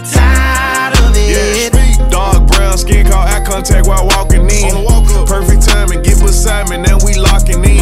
tired of it. Yeah, dark brown skin, caught eye contact while walking in. Perfect timing, get beside me, now we locking in.